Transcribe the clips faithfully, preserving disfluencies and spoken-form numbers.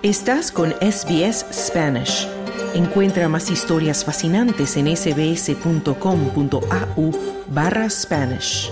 Estás con S B S Spanish. Encuentra más historias fascinantes en sbs.com.au barra Spanish.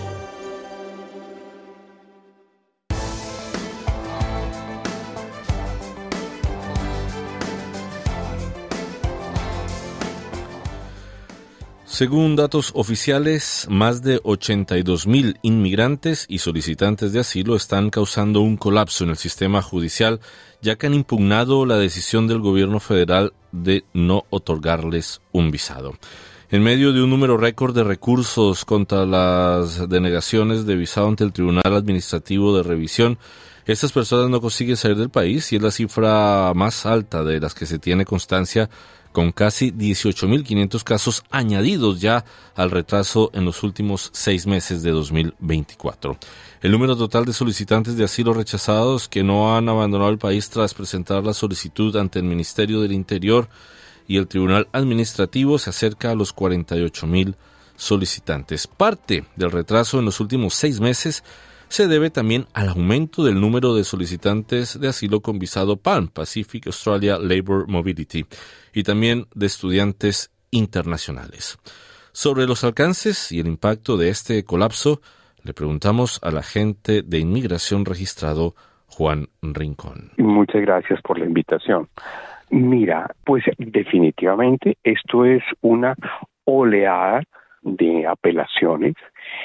Según datos oficiales, más de ochenta y dos mil inmigrantes y solicitantes de asilo están causando un colapso en el sistema judicial, ya que han impugnado la decisión del gobierno federal de no otorgarles un visado. En medio de un número récord de recursos contra las denegaciones de visado ante el Tribunal Administrativo de Revisión, estas personas no consiguen salir del país y es la cifra más alta de las que se tiene constancia, con casi dieciocho mil quinientos casos añadidos ya al retraso en los últimos seis meses de dos mil veinticuatro. El número total de solicitantes de asilo rechazados que no han abandonado el país tras presentar la solicitud ante el Ministerio del Interior y el Tribunal Administrativo se acerca a los cuarenta y ocho mil solicitantes. Parte del retraso en los últimos seis meses se debe también al aumento del número de solicitantes de asilo con visado P A L M, Pacific Australia Labour Mobility, y también de estudiantes internacionales. Sobre los alcances y el impacto de este colapso, le preguntamos al agente de inmigración registrado, Juan Rincón. Muchas gracias por la invitación. Mira, pues definitivamente esto es una oleada de apelaciones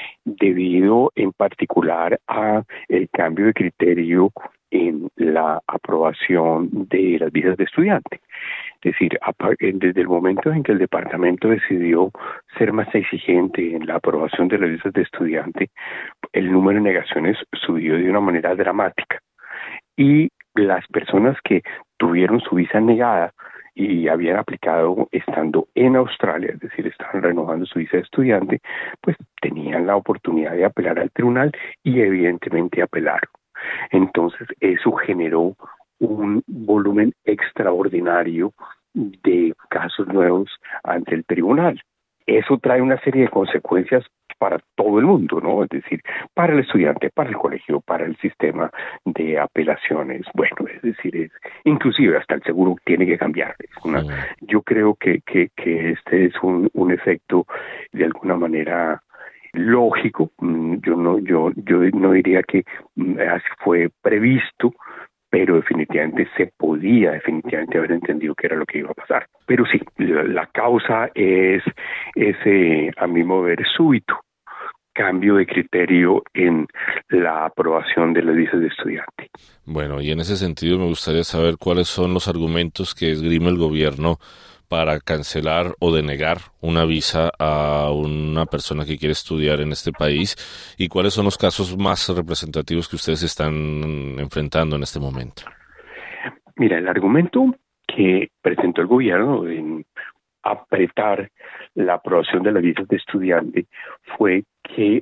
debido en particular a el cambio de criterio en la aprobación de las visas de estudiante. Es decir, desde el momento en que el departamento decidió ser más exigente en la aprobación de las visas de estudiante, el número de negaciones subió de una manera dramática. Y las personas que tuvieron su visa negada y habían aplicado estando en Australia, es decir, estaban renovando su visa de estudiante, pues tenían la oportunidad de apelar al tribunal y evidentemente apelaron. Entonces eso generó un volumen extraordinario de casos nuevos ante el tribunal. Eso trae una serie de consecuencias para todo el mundo, ¿no? Es decir, para el estudiante, para el colegio, para el sistema de apelaciones. Bueno, es decir, es inclusive hasta el seguro tiene que cambiar. Es una, sí. Yo creo que, que, que este es un, un efecto de alguna manera lógico. Yo no, yo, yo no diría que así fue previsto, pero definitivamente se podía definitivamente haber entendido que era lo que iba a pasar. Pero sí, la, la causa es ese, a mi mover, súbito cambio de criterio en la aprobación de las visas de estudiante. Bueno, y en ese sentido me gustaría saber cuáles son los argumentos que esgrime el gobierno para cancelar o denegar una visa a una persona que quiere estudiar en este país y cuáles son los casos más representativos que ustedes están enfrentando en este momento. Mira, el argumento que presentó el gobierno en apretar la aprobación de las visas de estudiante fue que,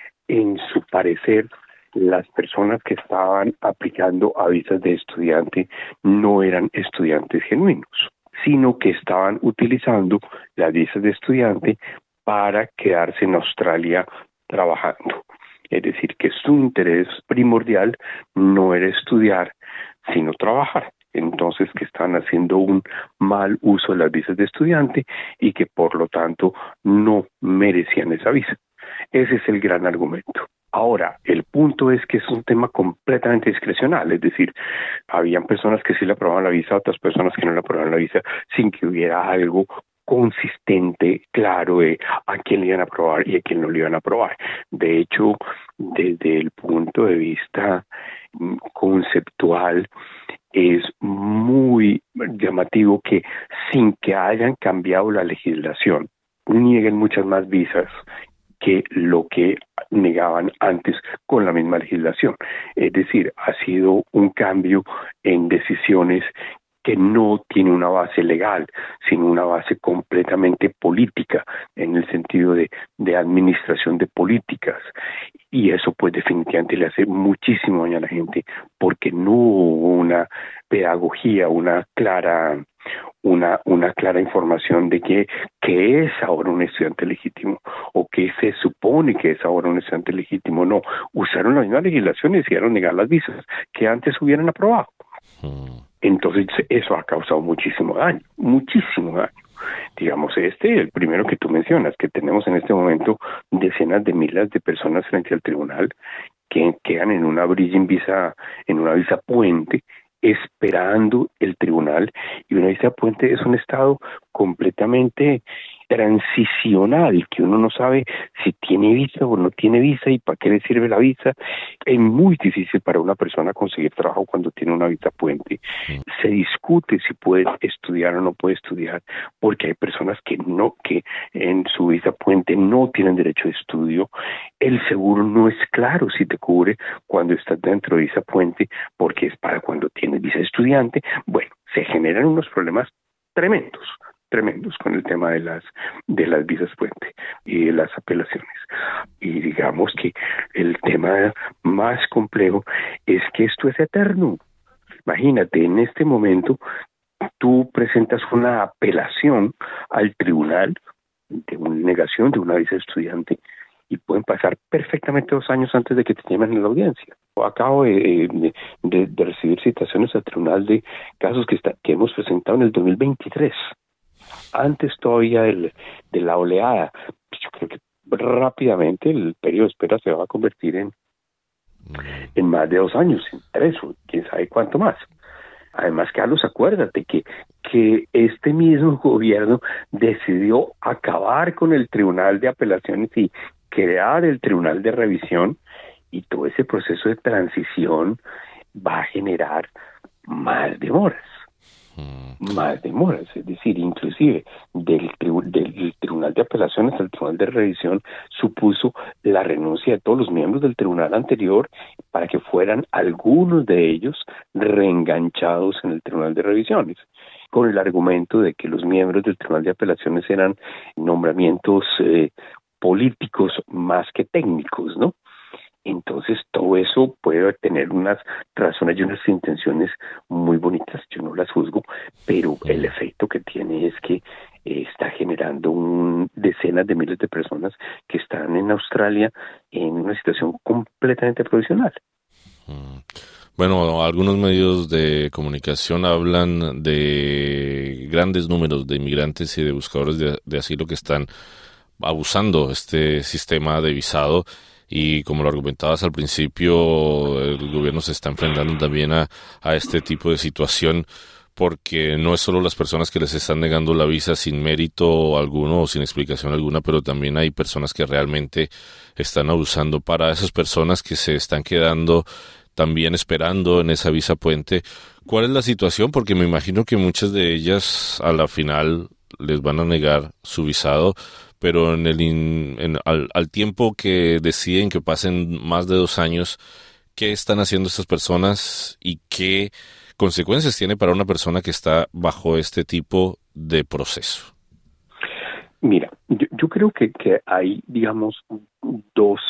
en su parecer, las personas que estaban aplicando a visas de estudiante no eran estudiantes genuinos, sino que estaban utilizando las visas de estudiante para quedarse en Australia trabajando. Es decir, que su interés primordial no era estudiar, sino trabajar. Entonces, que estaban haciendo un mal uso de las visas de estudiante y que, por lo tanto, no merecían esa visa. Ese es el gran argumento. Ahora, el punto es que es un tema completamente discrecional, es decir, habían personas que sí le aprobaban la visa, otras personas que no le aprobaban la visa, sin que hubiera algo consistente, claro, de a quién le iban a aprobar y a quién no le iban a aprobar. De hecho, desde el punto de vista conceptual, es muy llamativo que sin que hayan cambiado la legislación, nieguen muchas más visas que lo que negaban antes con la misma legislación. Es decir, ha sido un cambio en decisiones que no tiene una base legal, sino una base completamente política, en el sentido de, de administración de políticas. Y eso pues definitivamente le hace muchísimo daño a la gente, porque no hubo una pedagogía, una clara una una clara información de que, que es ahora un estudiante legítimo, o que se supone que es ahora un estudiante legítimo. No, usaron la misma legislación y decidieron negar las visas que antes hubieran aprobado. Hmm. Entonces eso ha causado muchísimo daño, muchísimo daño. Digamos, este, el primero que tú mencionas, que tenemos en este momento decenas de miles de personas frente al tribunal que quedan en una bridging visa, en una visa puente, esperando el tribunal, y una visa puente es un estado completamente transicional, que uno no sabe si tiene visa o no tiene visa y para qué le sirve la visa. Es muy difícil para una persona conseguir trabajo cuando tiene una visa puente. Se discute si puede estudiar o no puede estudiar, porque hay personas que no, que en su visa puente no tienen derecho de estudio. El seguro no es claro si te cubre cuando estás dentro de visa puente, porque es para cuando tienes visa de estudiante. Bueno, se generan unos problemas tremendos. tremendos con el tema de las de las visas puente y de las apelaciones. Y digamos que el tema más complejo es que esto es eterno. Imagínate, en este momento tú presentas una apelación al tribunal de una negación de una visa de estudiante y pueden pasar perfectamente dos años antes de que te llamen a la audiencia. Acabo de, de, de, de recibir citaciones al tribunal de casos que, está, que hemos presentado en el dos mil veintitrés. Antes todavía del, de la oleada. Yo creo que rápidamente el periodo de espera se va a convertir en, en más de dos años, en tres o quién sabe cuánto más. Además, Carlos, acuérdate que, que este mismo gobierno decidió acabar con el Tribunal de Apelaciones y crear el Tribunal de Revisión, y todo ese proceso de transición va a generar más demoras. más demoras, es decir, inclusive del, tribu- del Tribunal de Apelaciones al Tribunal de Revisión supuso la renuncia de todos los miembros del tribunal anterior para que fueran algunos de ellos reenganchados en el Tribunal de Revisiones, con el argumento de que los miembros del Tribunal de Apelaciones eran nombramientos eh, políticos más que técnicos, ¿no? Entonces todo eso puede tener unas razones y unas intenciones muy bonitas, yo no las juzgo, pero el efecto que tiene es que eh, está generando un, decenas de miles de personas que están en Australia en una situación completamente provisional. Bueno, algunos medios de comunicación hablan de grandes números de inmigrantes y de buscadores de, de asilo que están abusando este sistema de visado. Y como lo argumentabas al principio, el gobierno se está enfrentando también a, a este tipo de situación, porque no es solo las personas que les están negando la visa sin mérito alguno o sin explicación alguna, pero también hay personas que realmente están abusando. Para esas personas que se están quedando también esperando en esa visa puente, ¿cuál es la situación? Porque me imagino que muchas de ellas a la final les van a negar su visado, pero en el in, en, al, al tiempo que deciden que pasen más de dos años, ¿qué están haciendo estas personas y qué consecuencias tiene para una persona que está bajo este tipo de proceso? Mira, yo, yo creo que, que hay, digamos, dos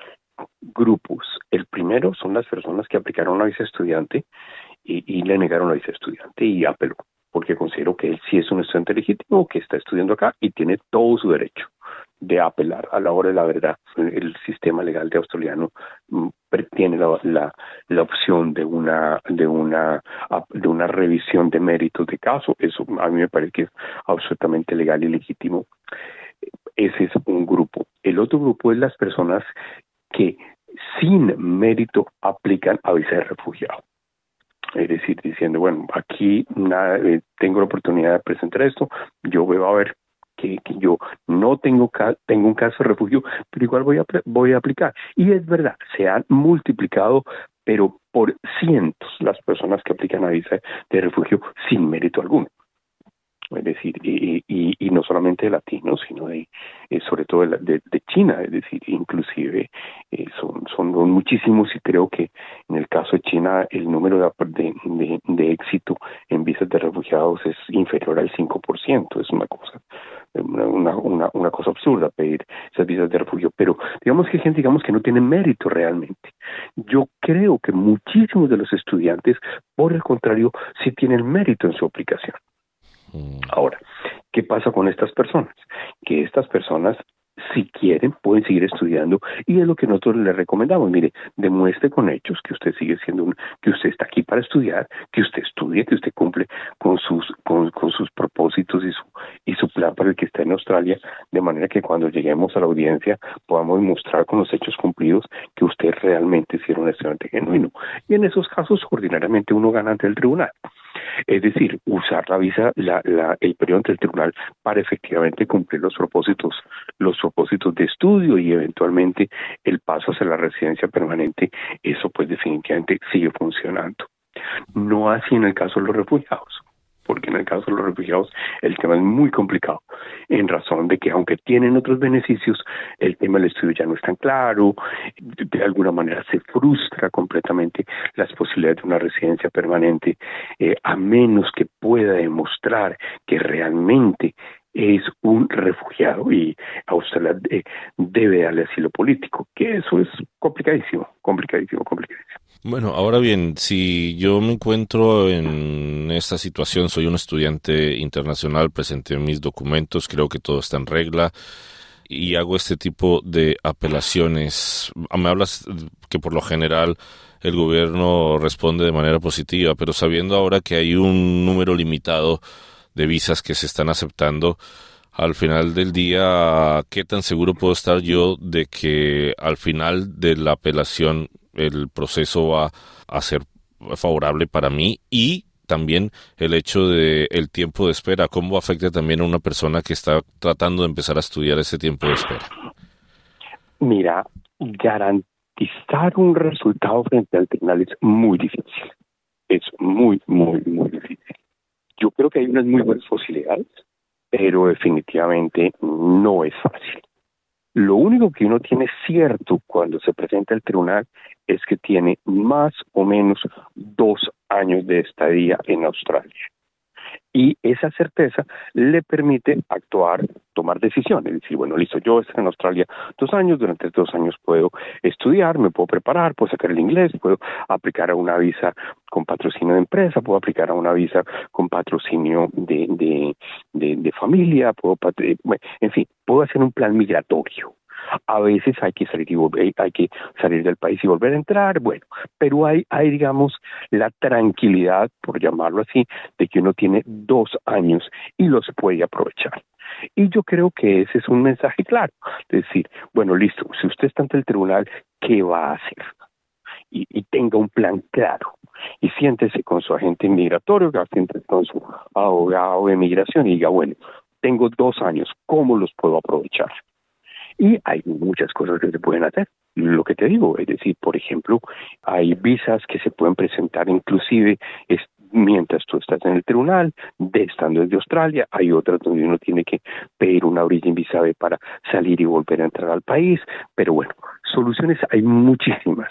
grupos. El primero son las personas que aplicaron la visa estudiante y, y le negaron la visa estudiante y apeló, porque considero que él sí es un estudiante legítimo que está estudiando acá y tiene todo su derecho de apelar a la hora de la verdad. El sistema legal de australiano mm, tiene la, la, la opción de una de una de una revisión de méritos de caso. Eso a mí me parece que es absolutamente legal y legítimo. Ese es un grupo. El otro grupo es las personas que sin mérito aplican a visa de refugiado. Es decir, diciendo, bueno, aquí nada, eh, tengo la oportunidad de presentar esto, yo veo a ver que, que yo no tengo ca- tengo un caso de refugio, pero igual voy a voy a aplicar. Y es verdad, se han multiplicado, pero por cientos las personas que aplican a visa de refugio sin mérito alguno. Es decir, y, y, y no solamente de latinos, sino de, eh, sobre todo de, de, de China, es decir, inclusive eh, son, son muchísimos, y creo que en el caso de China el número de, de, de éxito en visas de refugiados es inferior al cinco por ciento, es una cosa una, una, una cosa absurda pedir esas visas de refugio, pero digamos que hay gente digamos que no tiene mérito realmente. Yo creo que muchísimos de los estudiantes, por el contrario, sí tienen mérito en su aplicación. Ahora, ¿qué pasa con estas personas? Que estas personas si quieren, pueden seguir estudiando y es lo que nosotros les recomendamos. Mire, demuestre con hechos que usted sigue siendo un, que usted está aquí para estudiar, que usted estudia, que usted cumple con sus con, con sus propósitos y su y su plan para el que está en Australia, de manera que cuando lleguemos a la audiencia podamos mostrar con los hechos cumplidos que usted realmente es un estudiante genuino. Y en esos casos, ordinariamente uno gana ante el tribunal. Es decir, usar la visa, la, la, el periodo ante el tribunal para efectivamente cumplir los propósitos, los propósitos de estudio y eventualmente el paso hacia la residencia permanente, eso pues definitivamente sigue funcionando. No así en el caso de los refugiados, porque en el caso de los refugiados el tema es muy complicado, en razón de que aunque tienen otros beneficios, el tema del estudio ya no es tan claro, de alguna manera se frustra completamente las posibilidades de una residencia permanente, eh, a menos que pueda demostrar que realmente es un refugiado y Australia eh, debe darle asilo político, que eso es complicadísimo, complicadísimo, complicadísimo. Bueno, ahora bien, si yo me encuentro en esta situación, soy un estudiante internacional, presenté mis documentos, creo que todo está en regla y hago este tipo de apelaciones. Me hablas que por lo general el gobierno responde de manera positiva, pero sabiendo ahora que hay un número limitado de visas que se están aceptando, al final del día, ¿qué tan seguro puedo estar yo de que al final de la apelación el proceso va a ser favorable para mí? Y también el hecho de el tiempo de espera, ¿cómo afecta también a una persona que está tratando de empezar a estudiar ese tiempo de espera? Mira, garantizar un resultado frente al tribunal es muy difícil. Es muy, muy, muy difícil. Yo creo que hay unas muy buenas posibilidades, pero definitivamente no es fácil. Lo único que uno tiene cierto cuando se presenta al tribunal es que tiene más o menos dos años de estadía en Australia. Y esa certeza le permite actuar, tomar decisiones, decir, bueno, listo, yo estoy en Australia dos años, durante estos dos años puedo estudiar, me puedo preparar, puedo sacar el inglés, puedo aplicar a una visa con patrocinio de empresa, puedo aplicar a una visa con patrocinio de, de, de, de familia, puedo, bueno, en fin, puedo hacer un plan migratorio. A veces hay que salir y volver, hay que salir del país y volver a entrar, bueno, pero hay, hay, digamos, la tranquilidad, por llamarlo así, de que uno tiene dos años y los puede aprovechar. Y yo creo que ese es un mensaje claro, es decir, bueno, listo, si usted está ante el tribunal, ¿qué va a hacer? Y, y tenga un plan claro. Y siéntese con su agente migratorio, siéntese con su abogado de migración y diga, bueno, tengo dos años, ¿cómo los puedo aprovechar? Y hay muchas cosas que se pueden hacer. Lo que te digo, es decir, por ejemplo, hay visas que se pueden presentar inclusive es, mientras tú estás en el tribunal, de estando desde Australia. Hay otras donde uno tiene que pedir una origin visa B para salir y volver a entrar al país. Pero bueno, soluciones hay muchísimas.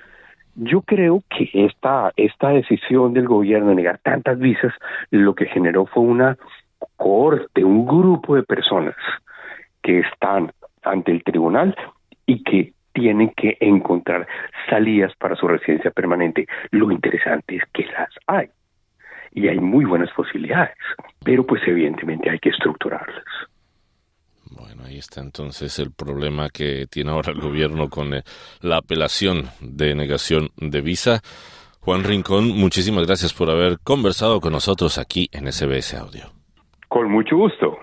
Yo creo que esta, esta decisión del gobierno de negar tantas visas, lo que generó fue una cohorte, un grupo de personas que están ante el tribunal y que tienen que encontrar salidas para su residencia permanente. Lo interesante es que las hay y hay muy buenas posibilidades, pero pues evidentemente hay que estructurarlas. Bueno, ahí está entonces el problema que tiene ahora el gobierno con la apelación de negación de visa. Juan Rincón, muchísimas gracias por haber conversado con nosotros aquí en S B S Audio. Con mucho gusto.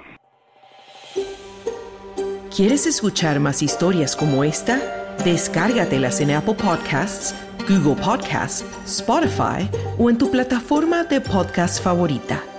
¿Quieres escuchar más historias como esta? Descárgatelas en Apple Podcasts, Google Podcasts, Spotify o en tu plataforma de podcast favorita.